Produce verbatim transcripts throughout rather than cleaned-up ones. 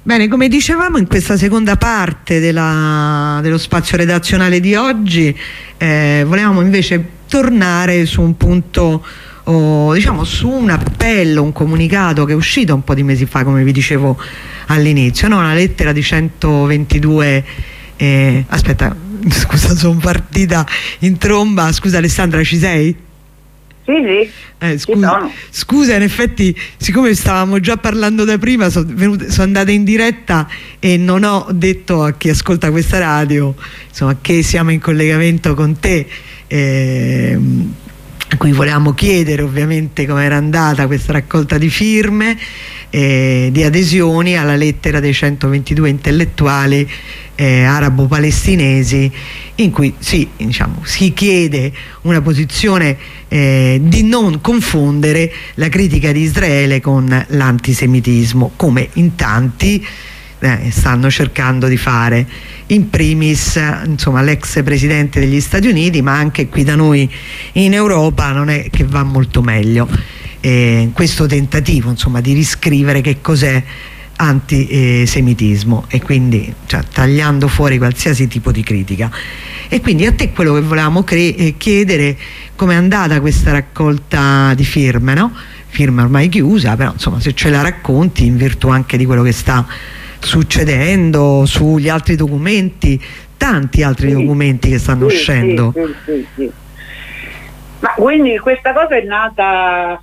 Bene, come dicevamo in questa seconda parte della, dello spazio redazionale di oggi, eh, volevamo invece tornare su un punto, oh, diciamo su un appello, un comunicato che è uscito un po' di mesi fa, come vi dicevo all'inizio, no? Una lettera di centoventidue, eh, aspetta, scusa, sono partita in tromba, scusa Alessandra, ci sei? Sì, sì, eh, scusa, scusa, in effetti, siccome stavamo già parlando da prima, sono so andata in diretta e non ho detto a chi ascolta questa radio, insomma, che siamo in collegamento con te, eh, a cui volevamo chiedere ovviamente come era andata questa raccolta di firme, eh, di adesioni alla lettera dei centoventidue intellettuali eh, arabo-palestinesi, in cui sì, diciamo, si chiede una posizione eh, di non confondere la critica di Israele con l'antisemitismo, come in tanti eh, stanno cercando di fare, in primis insomma l'ex presidente degli Stati Uniti, ma anche qui da noi in Europa non è che va molto meglio eh, questo tentativo insomma di riscrivere che cos'è antisemitismo, e quindi cioè, tagliando fuori qualsiasi tipo di critica. E quindi a te quello che volevamo chiedere, come è andata questa raccolta di firme, no? Firma ormai chiusa, però insomma se ce la racconti in virtù anche di quello che sta succedendo sugli altri documenti, tanti altri sì, documenti che stanno sì, uscendo. Sì, sì, sì. Ma quindi questa cosa è nata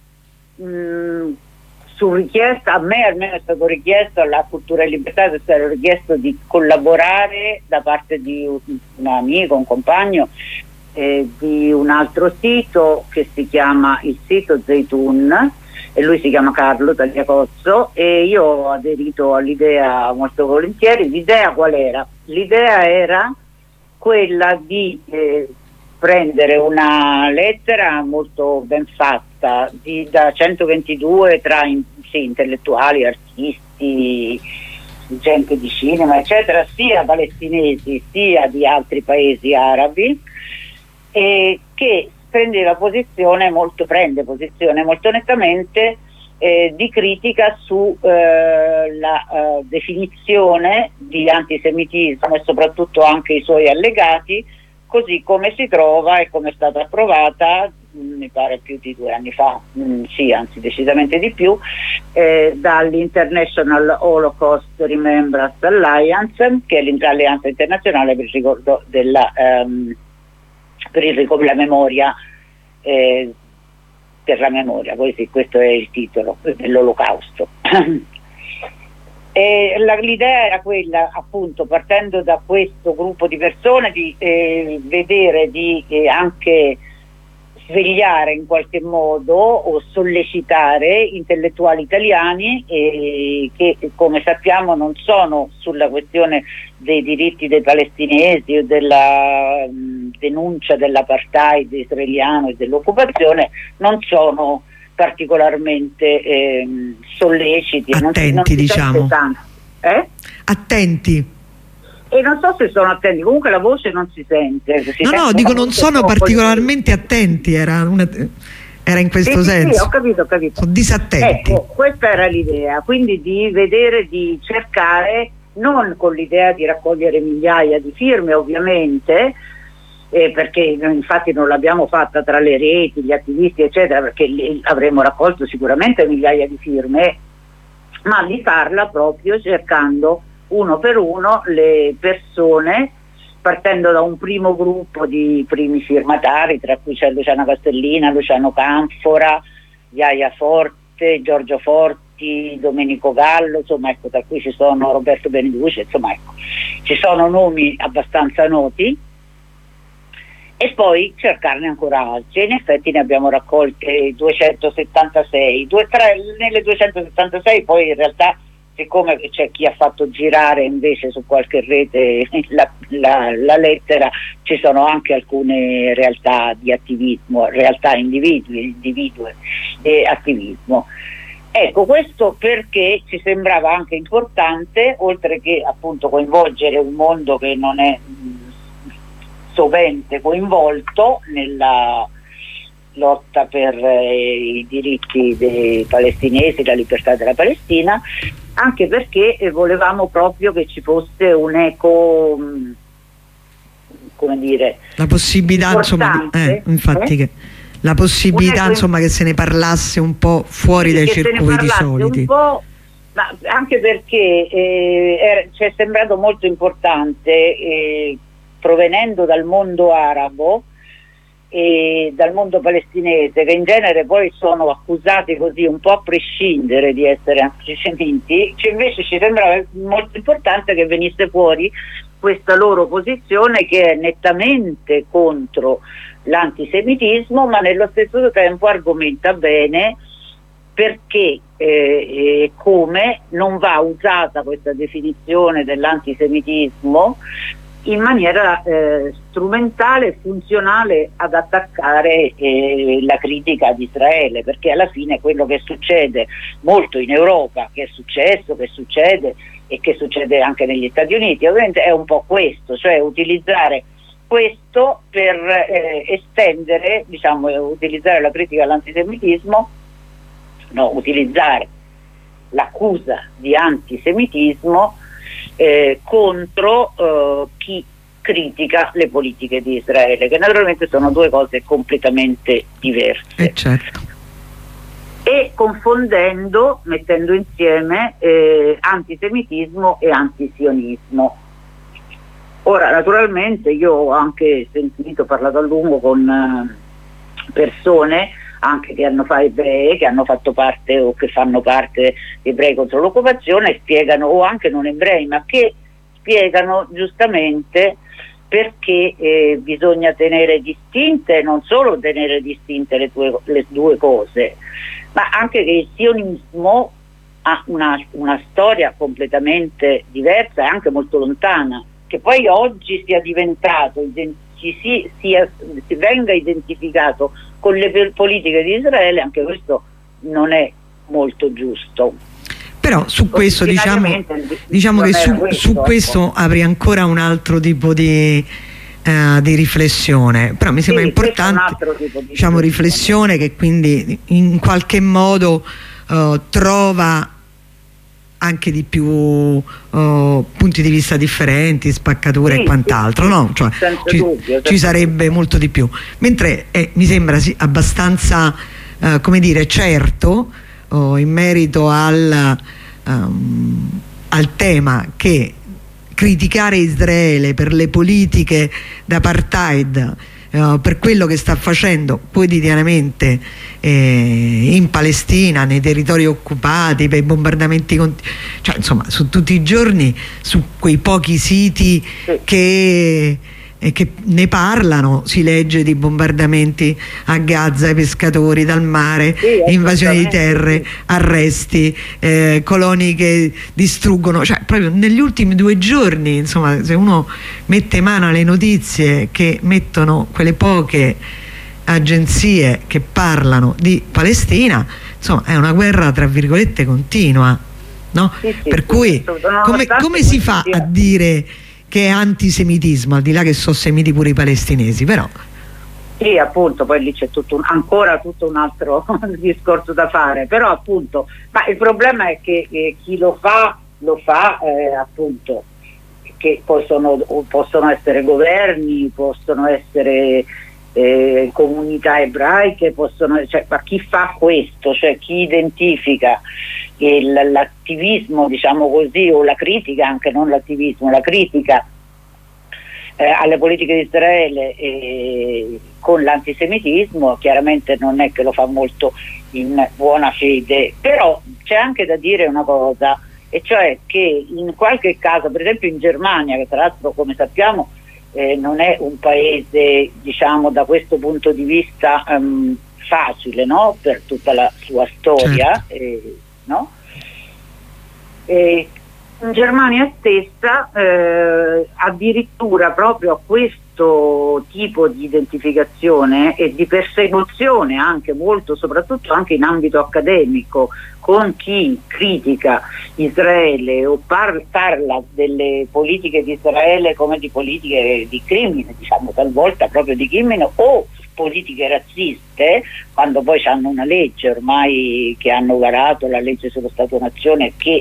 mh, su richiesta, a me almeno è stato richiesto, alla Cultura e Libertà è stato richiesto di collaborare da parte di un amico, un compagno eh, di un altro sito che si chiama il sito Zeytun, e lui si chiama Carlo Tagliacozzo, e io ho aderito all'idea molto volentieri. L'idea qual era? L'idea era quella di eh, prendere una lettera molto ben fatta di, da centoventidue tra in, sì, intellettuali, artisti, gente di cinema eccetera, sia palestinesi sia di altri paesi arabi, e che prendeva posizione molto, prende posizione molto nettamente eh, di critica su eh, la eh, definizione di antisemitismo e soprattutto anche i suoi allegati, così come si trova e come è stata approvata, mh, mi pare più di due anni fa, mh, sì, anzi decisamente di più, eh, dall'International Holocaust Remembrance Alliance, che è l'alleanza internazionale per il ricordo della um, per il ricordo della memoria, eh, per la memoria, poi sì, questo è il titolo dell'Olocausto. E l'idea era quella, appunto, partendo da questo gruppo di persone, di eh, vedere di eh, anche svegliare in qualche modo o sollecitare intellettuali italiani eh, che, come sappiamo, non sono sulla questione dei diritti dei palestinesi o della mh, denuncia dell'apartheid israeliano e dell'occupazione, non sono particolarmente eh, solleciti, attenti, non, non diciamo eh? attenti. E non so se sono attenti, comunque la voce non si sente. Si no, sente no, dico non sono particolarmente attenti, era, una, era in questo sì, senso. Sì, ho capito, ho capito. Sono disattenti. Ecco, questa era l'idea, quindi di vedere, di cercare, non con l'idea di raccogliere migliaia di firme ovviamente, eh, perché infatti non l'abbiamo fatta tra le reti, gli attivisti eccetera, perché lì avremmo raccolto sicuramente migliaia di firme, ma di farla proprio cercando uno per uno le persone, partendo da un primo gruppo di primi firmatari, tra cui c'è Luciana Castellina, Luciano Canfora, Iaia Forte, Giorgio Forti, Domenico Gallo, insomma, ecco, tra cui ci sono Roberto Beneduce, insomma, ecco, ci sono nomi abbastanza noti, e poi cercarne ancora altri. In effetti ne abbiamo raccolte duecentosettantasei, due, tre, nelle duecentosettantasei poi in realtà, siccome c'è chi ha fatto girare invece su qualche rete la, la, la lettera, ci sono anche alcune realtà di attivismo, realtà individui, individui e attivismo. Ecco, questo perché ci sembrava anche importante, oltre che appunto coinvolgere un mondo che non è sovente coinvolto nella lotta per eh, i diritti dei palestinesi, la libertà della Palestina, anche perché eh, volevamo proprio che ci fosse un eco, mh, come dire, la possibilità insomma di, eh, infatti eh? che la possibilità insomma che se ne parlasse un po' fuori dai circuiti soliti, un po', ma anche perché eh, ci è sembrato molto importante, eh, provenendo dal mondo arabo e dal mondo palestinese, che in genere poi sono accusati così un po' a prescindere di essere antisemiti, cioè invece ci sembrava molto importante che venisse fuori questa loro posizione, che è nettamente contro l'antisemitismo, ma nello stesso tempo argomenta bene perché e eh, come non va usata questa definizione dell'antisemitismo in maniera eh, strumentale e funzionale ad attaccare eh, la critica ad Israele, perché alla fine quello che succede molto in Europa, che è successo, che succede e che succede anche negli Stati Uniti, ovviamente è un po' questo, cioè utilizzare questo per eh, estendere, diciamo, utilizzare la critica all'antisemitismo, no, utilizzare l'accusa di antisemitismo Eh, contro eh, chi critica le politiche di Israele, che naturalmente sono due cose completamente diverse, eh certo. e confondendo, mettendo insieme eh, antisemitismo e antisionismo. Ora naturalmente io ho anche sentito, parlato a lungo con eh, persone anche che hanno fatto ebrei, che hanno fatto parte o che fanno parte di Ebrei contro l'occupazione, spiegano, o anche non ebrei, ma che spiegano giustamente perché eh, bisogna tenere distinte, non solo tenere distinte le due, le due cose, ma anche che il sionismo ha una, una storia completamente diversa e anche molto lontana, che poi oggi sia diventato, ci si, sia, si venga identificato con le politiche di Israele, anche questo non è molto giusto. Però su questo diciamo, diciamo che su questo, su questo ecco. apri ancora un altro tipo di, uh, di riflessione, però mi sembra sì, importante di diciamo riflessione che quindi in qualche modo uh, trova anche di più uh, punti di vista differenti, spaccature sì, e quant'altro, sì, no? Cioè, ci, dubbio, ci sarebbe molto di più, mentre eh, mi sembra sì, abbastanza uh, come dire certo uh, in merito al, um, al tema che criticare Israele per le politiche d'apartheid, Uh, per quello che sta facendo quotidianamente eh, in Palestina, nei territori occupati, per i bombardamenti, cioè insomma su tutti i giorni, su quei pochi siti che, eh, che ne parlano, si legge di bombardamenti a Gaza, ai pescatori dal mare, sì, invasioni di terre, arresti, eh, coloni che distruggono, cioè proprio negli ultimi due giorni, insomma, se uno mette mano alle notizie che mettono quelle poche agenzie che parlano di Palestina, insomma è una guerra tra virgolette continua, no? Sì, sì, per sì, cui come, come si fa a dire che è antisemitismo, al di là che sono semiti pure i palestinesi, però sì, appunto, poi lì c'è tutto un, ancora tutto un altro discorso da fare, però appunto, ma il problema è che eh, chi lo fa lo fa eh, appunto, che possono, possono essere governi, possono essere eh, comunità ebraiche, possono, cioè, ma chi fa questo, cioè chi identifica l'attivismo, diciamo così, o la critica, anche non l'attivismo, la critica eh, alle politiche di Israele eh, con l'antisemitismo, chiaramente non è che lo fa molto in buona fede, però c'è anche da dire una cosa, e cioè che in qualche caso, per esempio in Germania, che tra l'altro come sappiamo eh, non è un paese, diciamo, da questo punto di vista um, facile, no? Per tutta la sua storia, certo. eh, no? E in Germania stessa eh, addirittura proprio a questo tipo di identificazione e di persecuzione, anche molto, soprattutto anche in ambito accademico, con chi critica Israele o par parla delle politiche di Israele come di politiche di crimine, diciamo talvolta proprio di crimine, o politiche razziste, quando poi hanno una legge ormai che hanno varato, la legge sullo Stato-Nazione, che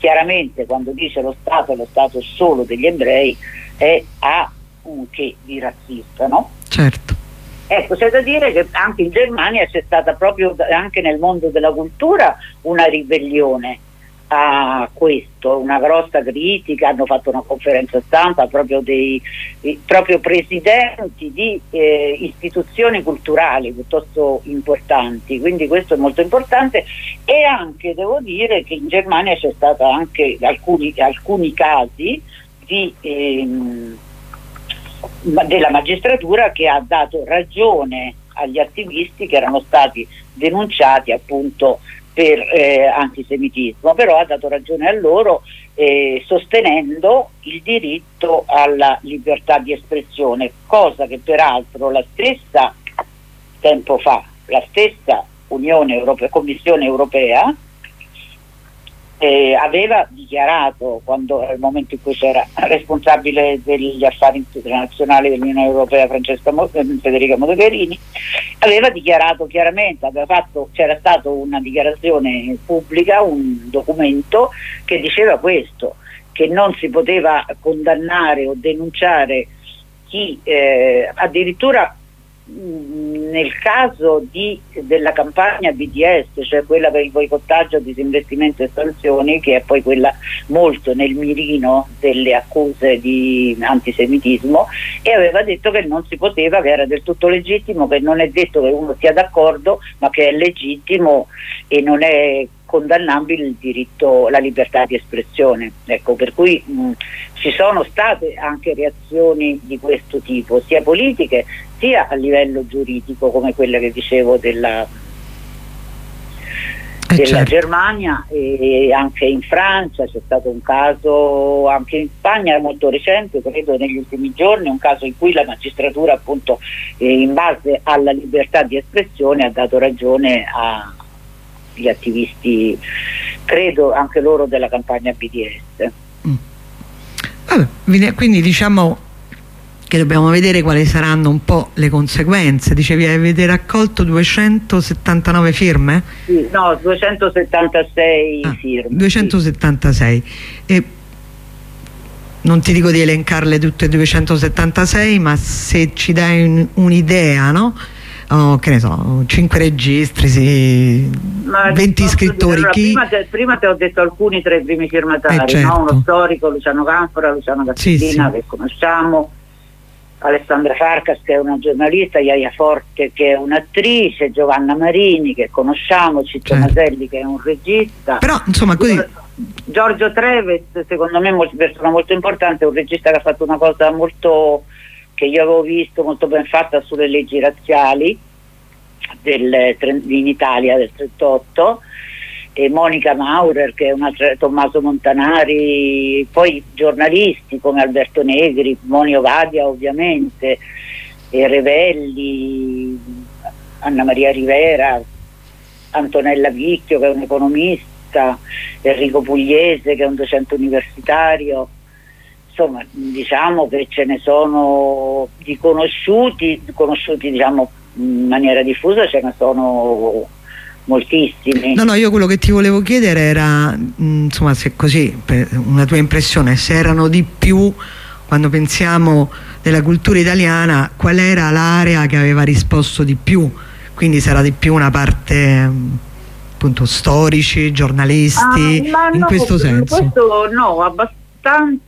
chiaramente quando dice lo Stato, lo Stato solo degli ebrei, è, ha un che di razzista, no? Certo. Ecco, c'è da dire che anche in Germania c'è stata proprio, anche nel mondo della cultura, una ribellione a questo, una grossa critica. Hanno fatto una conferenza stampa proprio dei proprio presidenti di eh, istituzioni culturali piuttosto importanti, quindi questo è molto importante. E anche devo dire che in Germania c'è stato anche alcuni, alcuni casi di ehm, della magistratura che ha dato ragione agli attivisti che erano stati denunciati appunto per eh, antisemitismo, però ha dato ragione a loro eh, sostenendo il diritto alla libertà di espressione, cosa che peraltro la stessa tempo fa, la stessa Unione Europea, Commissione Europea eh, aveva dichiarato, quando al momento in cui c'era responsabile degli affari internazionali dell'Unione Europea Francesca Mo- Federica Mogherini, aveva dichiarato chiaramente, aveva fatto, c'era stata una dichiarazione pubblica, un documento che diceva questo, che non si poteva condannare o denunciare chi eh, addirittura mh, nel caso di, della campagna B D S, cioè quella per il boicottaggio, disinvestimento e sanzioni, che è poi quella molto nel mirino delle accuse di antisemitismo, e aveva detto che non si poteva, che era del tutto legittimo, che non è detto che uno sia d'accordo, ma che è legittimo e non è condannabile il diritto, la libertà di espressione. Ecco, per cui mh, ci sono state anche reazioni di questo tipo, sia politiche sia a livello giuridico, come quella che dicevo della, eh della certo. Germania, e anche in Francia c'è stato un caso, anche in Spagna molto recente, credo negli ultimi giorni, un caso in cui la magistratura appunto eh, in base alla libertà di espressione ha dato ragione a gli attivisti, credo anche loro della campagna B D S. Mm. Vabbè, quindi diciamo che dobbiamo vedere quali saranno un po' le conseguenze. Dicevi avete raccolto duecentosettantanove firme? Sì, no, duecentosettantasei ah, firme. duecentosettantasei. Sì. E non ti dico di elencarle tutte e duecentosettantasei, ma se ci dai un'idea, no? Oh, che ne so, cinque registri, sì, venti scrittori. Allora, chi... prima, te, prima te ho detto alcuni tra i primi firmatari, eh, certo. no? Uno storico, Luciano Canfora, Luciano Castellina, sì, sì. che conosciamo, Alessandra Farcas che è una giornalista, Iaia Forte che è un'attrice, Giovanna Marini che conosciamo, Ciccio certo. Maselli che è un regista. Però insomma così... Giorgio Treves, secondo me una persona molto importante, un regista che ha fatto una cosa molto... che io avevo visto molto ben fatta sulle leggi razziali del, in Italia del trentotto, e Monica Maurer che è un'altra, Tommaso Montanari, poi giornalisti come Alberto Negri, Moni Ovadia ovviamente, e Revelli, Anna Maria Rivera, Antonella Vicchio che è un economista, Enrico Pugliese che è un docente universitario. Insomma, diciamo che ce ne sono di conosciuti, conosciuti diciamo in maniera diffusa, ce ne sono moltissimi. No, no, io quello che ti volevo chiedere era, mh, insomma, se così, per una tua impressione, se erano di più, quando pensiamo della cultura italiana, qual era l'area che aveva risposto di più? Quindi sarà di più una parte... appunto storici, giornalisti, ah, in no, questo senso? Questo no, abbastanza.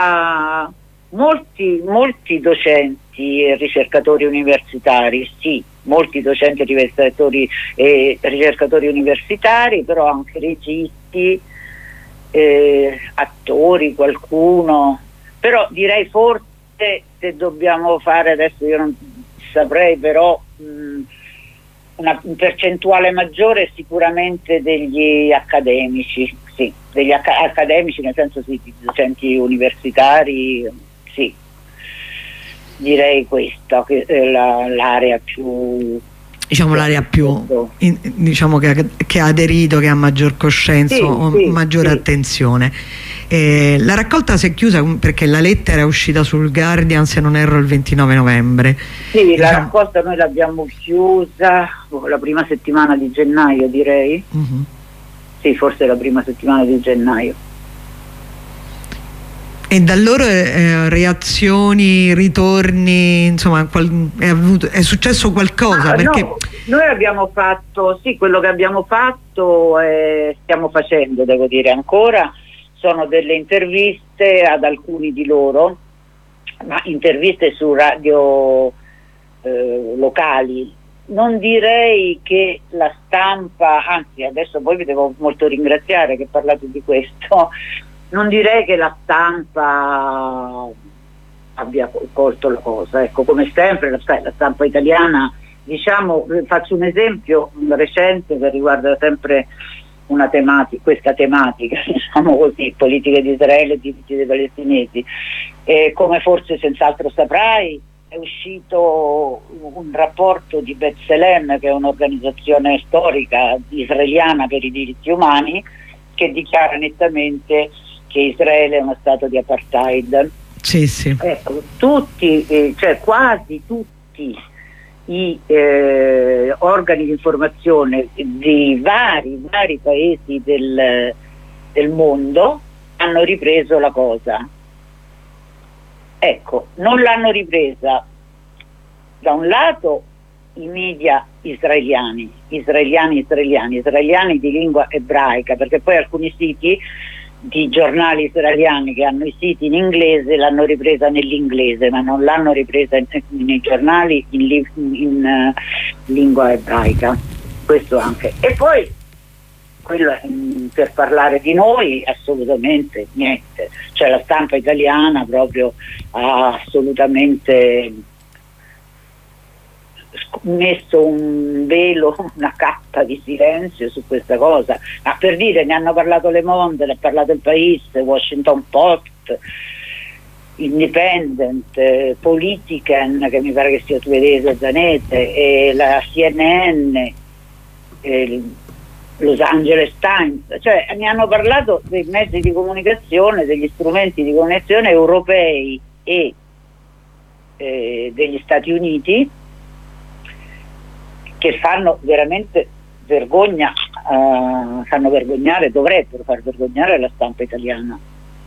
Molti, molti docenti e ricercatori universitari, sì, molti docenti e ricercatori, e ricercatori universitari, però anche registi, eh, attori, qualcuno, però direi forse se dobbiamo fare, adesso io non saprei, però mh, una percentuale maggiore sicuramente degli accademici, sì, degli acc- accademici nel senso sì, di docenti universitari, sì, direi questa che è la, l'area più, diciamo l'area più in, diciamo che, che ha aderito, che ha maggior coscienza, sì, o sì, maggiore sì. attenzione. Eh, la raccolta si è chiusa perché la lettera è uscita sul Guardian, se non erro, il ventinove novembre. Sì, diciamo... la raccolta noi l'abbiamo chiusa la prima settimana di gennaio, direi. Uh-huh. Sì, forse la prima settimana di gennaio. E da loro eh, reazioni, ritorni, insomma, qual, è, avuto, è successo qualcosa? Ah, perché... no, noi abbiamo fatto, sì, quello che abbiamo fatto e stiamo facendo, devo dire ancora, sono delle interviste ad alcuni di loro, ma interviste su radio eh, locali. Non direi che la stampa, anzi adesso poi vi devo molto ringraziare che parlate di questo, non direi che la stampa abbia colto la cosa, ecco, come sempre la, la stampa italiana, diciamo, faccio un esempio recente che riguarda sempre una tematica, questa tematica, diciamo così, politiche di Israele e diritti dei palestinesi, e come forse senz'altro saprai è uscito un rapporto di B'Tselem, che è un'organizzazione storica israeliana per i diritti umani, che dichiara nettamente che Israele è uno stato di apartheid. Sì, sì. Ecco, tutti, eh, cioè quasi tutti i eh, organi di informazione di vari, vari paesi del, del mondo hanno ripreso la cosa. Ecco, non l'hanno ripresa da un lato i media israeliani, israeliani, israeliani, israeliani di lingua ebraica, perché poi alcuni siti di giornali israeliani che hanno i siti in inglese l'hanno ripresa nell'inglese, ma non l'hanno ripresa in, nei giornali in, in, in uh, lingua ebraica. Questo anche. E poi quello, mh, per parlare di noi, assolutamente niente. Cioè la stampa italiana proprio ha assolutamente messo un velo, una cappa di silenzio su questa cosa, ma per dire, ne hanno parlato Le Monde, ne ha parlato Il País, Washington Post, Independent, eh, Politiken, che mi pare che sia svedese, Zanete, e la C N N, eh, Los Angeles Times, cioè ne hanno parlato dei mezzi di comunicazione, degli strumenti di comunicazione europei e eh, degli Stati Uniti, che fanno veramente vergogna, uh, fanno vergognare, dovrebbero far vergognare la stampa italiana.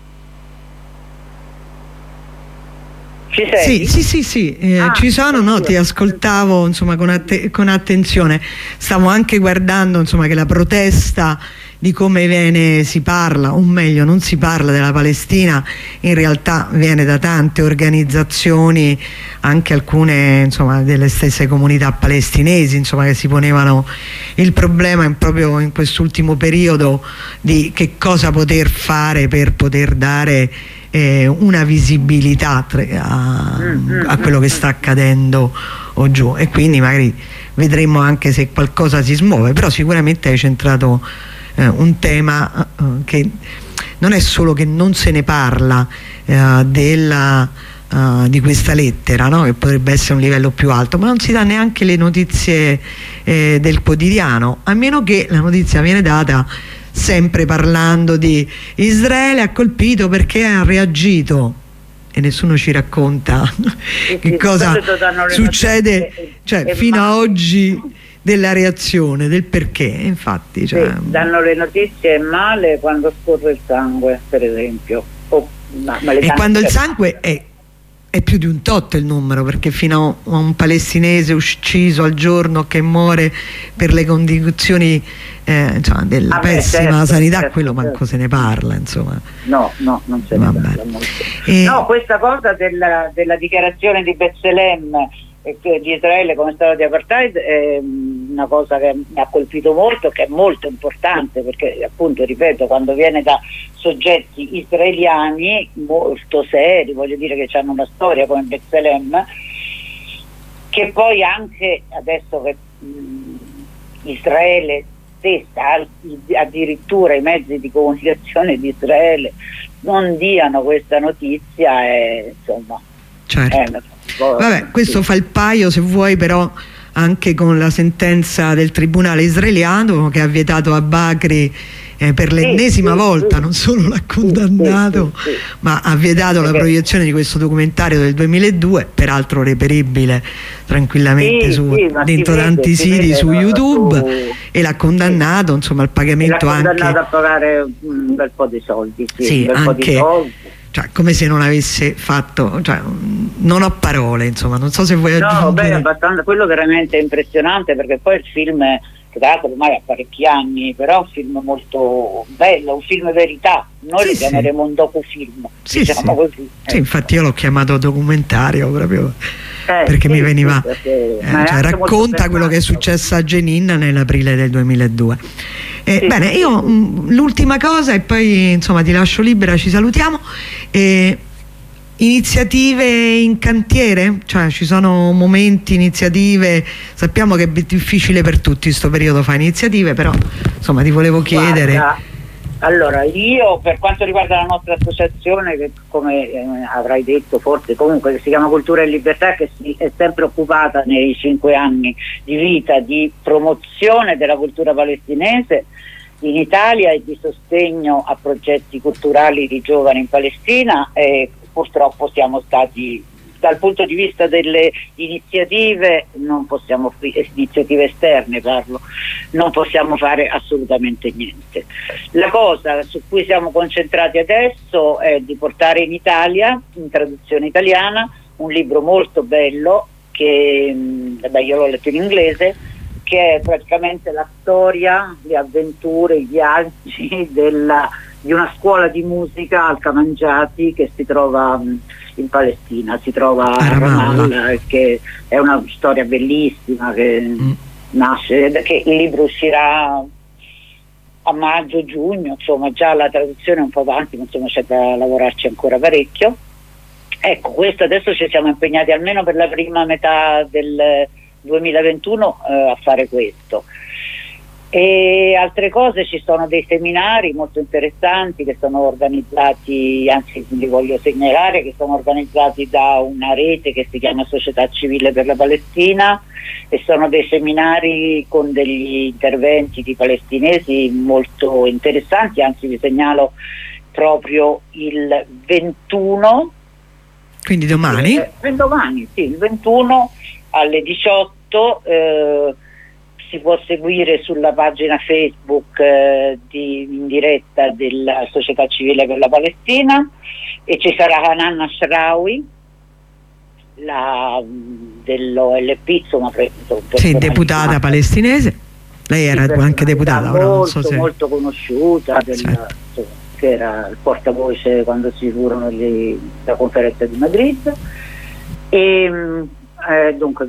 Ci sei? Sì, sì, sì, sì. Eh, ah, ci sono, no, ti ascoltavo insomma con, att con attenzione, stavo anche guardando insomma che la protesta di come viene, si parla, o meglio non si parla della Palestina, in realtà viene da tante organizzazioni, anche alcune insomma delle stesse comunità palestinesi, insomma, che si ponevano il problema in, proprio in quest'ultimo periodo di che cosa poter fare per poter dare eh, una visibilità a, a quello che sta accadendo o giù, e quindi magari vedremo anche se qualcosa si smuove, però sicuramente hai centrato un tema uh, che non è solo che non se ne parla uh, della, uh, di questa lettera, no? Che potrebbe essere un livello più alto, ma non si dà neanche le notizie eh, del quotidiano, a meno che la notizia viene data sempre parlando di Israele ha colpito perché ha reagito, e nessuno ci racconta che sì, cosa succede, cioè fino a oggi, della reazione, del perché. Infatti cioè, sì, danno le notizie male quando scorre il sangue, per esempio, oh, ma, ma le e quando il sangue è, è più di un tot il numero, perché fino a un palestinese ucciso al giorno che muore per le condizioni eh, insomma, della ah, pessima certo, sanità, certo, quello manco certo. se ne parla, insomma. No, no, non se ne Vabbè. parla molto. E... No, questa cosa della, della dichiarazione di B'Tselem di Israele come stato di apartheid è una cosa che mi ha colpito molto, che è molto importante, perché appunto, ripeto, quando viene da soggetti israeliani molto seri, voglio dire, che hanno una storia come B'Tselem, che poi anche adesso che mh, Israele stessa, addirittura i mezzi di comunicazione di Israele non diano questa notizia, è, insomma, certo. è una Vabbè, questo fa il paio, se vuoi, però anche con la sentenza del tribunale israeliano che ha vietato a Bakri eh, per l'ennesima sì, sì, volta, sì. non solo l'ha condannato, sì, sì, sì. ma ha vietato Perché... la proiezione di questo documentario del duemiladue, peraltro reperibile tranquillamente sì, su, sì, dentro vede, tanti siti vede, su YouTube, su... e l'ha condannato sì. insomma al pagamento, l'ha condannato anche a pagare un bel po' di soldi, sì, sì, un bel anche... po' di soldi. cioè come se non avesse fatto, cioè, non ho parole, insomma, non so se vuoi aggiungere. No, beh, abbastanza, quello veramente è impressionante, perché poi il film, che tra l'altro ormai ha parecchi anni, però è un film molto bello, un film verità, noi sì, lo chiameremo sì. un docufilm, sì, diciamo sì. così. Sì, infatti io l'ho chiamato documentario proprio eh, perché sì, mi veniva, sì, perché, eh, cioè, racconta quello che è successo a Jenin nell'aprile del duemiladue. Eh, sì, bene, io l'ultima cosa e poi insomma ti lascio libera, ci salutiamo. Eh, iniziative in cantiere? Cioè ci sono momenti, iniziative, sappiamo che è difficile per tutti questo periodo fare iniziative, però insomma ti volevo chiedere. Guarda, allora io per quanto riguarda la nostra associazione, che come eh, avrai detto forse comunque, che si chiama Cultura e Libertà, che si è sempre occupata nei cinque anni di vita di promozione della cultura palestinese in Italia e di sostegno a progetti culturali di giovani in Palestina, e purtroppo siamo stati, dal punto di vista delle iniziative, non possiamo, iniziative esterne parlo, non possiamo fare assolutamente niente. La cosa su cui siamo concentrati adesso è di portare in Italia, in traduzione italiana, un libro molto bello che, vabbè, io l'ho letto in inglese, che è praticamente la storia, le avventure, i viaggi della, di una scuola di musica al Kamanjati che si trova in Palestina, si trova a Ramallah, che è una storia bellissima che mm. nasce, che il libro uscirà a maggio-giugno, insomma già la traduzione è un po' avanti, ma insomma c'è da lavorarci ancora parecchio. Ecco, questo adesso ci siamo impegnati almeno per la prima metà del duemilaventuno eh, a fare questo. E altre cose, ci sono dei seminari molto interessanti che sono organizzati, anzi li voglio segnalare, che sono organizzati da una rete che si chiama Società Civile per la Palestina, e sono dei seminari con degli interventi di palestinesi molto interessanti, anzi vi segnalo proprio il ventuno, quindi domani? Eh, domani, sì, il ventuno alle diciotto, eh, si può seguire sulla pagina Facebook eh, di, in diretta della Società Civile per la Palestina, e ci sarà Hanan Ashrawi, la, dell'O L P, insomma, sì, deputata palestinese. Lei era sì, anche deputata, molto, non so se... molto conosciuta, della, certo. insomma, che era il portavoce quando si furono gli, la conferenza di Madrid. E eh, dunque,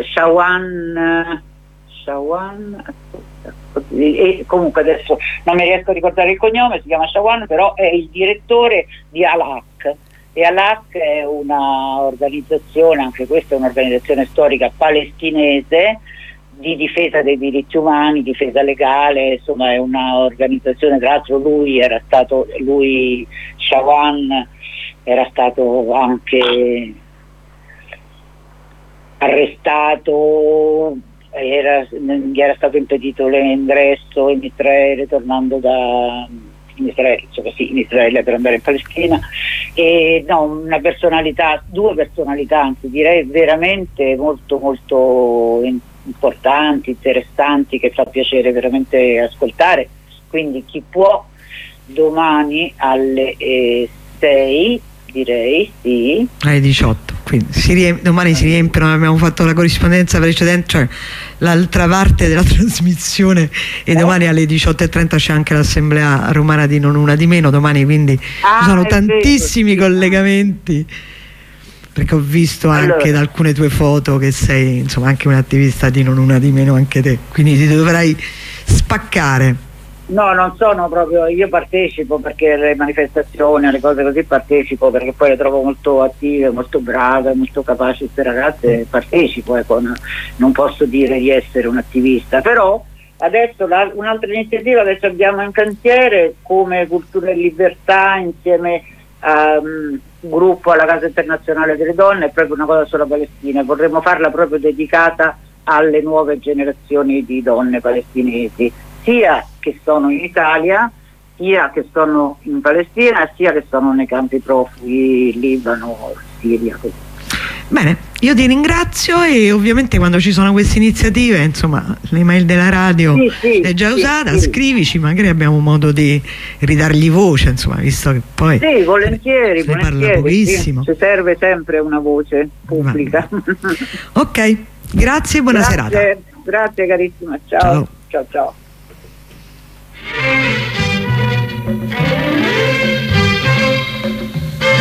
Shawan Shawan e comunque adesso non mi riesco a ricordare il cognome, si chiama Shawan, però è il direttore di Al-Haq, e Al-Haq è una organizzazione, anche questa è un'organizzazione storica palestinese di difesa dei diritti umani, difesa legale, insomma è una organizzazione, tra l'altro lui era stato, lui Shawan era stato anche arrestato, era, gli era stato impedito l'ingresso in Israele tornando da in Israele, cioè sì, in Israele per andare in Palestina, e no, una personalità, due personalità anzi direi veramente molto molto importanti, interessanti, che fa piacere veramente ascoltare. Quindi chi può domani alle eh, sei, direi, sì, alle diciotto, quindi si riempie, domani si riempiono, abbiamo fatto la corrispondenza precedente, cioè l'altra parte della trasmissione, e domani alle diciotto e trenta c'è anche l'assemblea romana di Non Una di Meno domani, quindi ah, ci sono tantissimi vero, sì, collegamenti, perché ho visto allora anche da alcune tue foto che sei insomma anche un attivista di Non Una di Meno anche te, quindi ti dovrai spaccare. No, non sono proprio, io partecipo perché alle manifestazioni, alle cose così partecipo, perché poi le trovo molto attive, molto brave, molto capaci queste ragazze, partecipo, ecco, non posso dire di essere un attivista, però adesso un'altra iniziativa che abbiamo in cantiere come Cultura e Libertà insieme a um, gruppo alla Casa Internazionale delle Donne, è proprio una cosa sulla Palestina, vorremmo farla proprio dedicata alle nuove generazioni di donne palestinesi, sia che sono in Italia, sia che sono in Palestina, sia che sono nei campi profughi, Libano, Siria. Così. Bene, io ti ringrazio e ovviamente quando ci sono queste iniziative, insomma, l'email della radio sì, sì, è già sì, usata, sì. Scrivici, magari abbiamo modo di ridargli voce, insomma, visto che poi sì, volentieri, se ne parla volentieri, pochissimo. Sì, ci serve sempre una voce pubblica. Ok, grazie e buona grazie, serata. Grazie carissima, ciao. Ciao. Ciao ciao.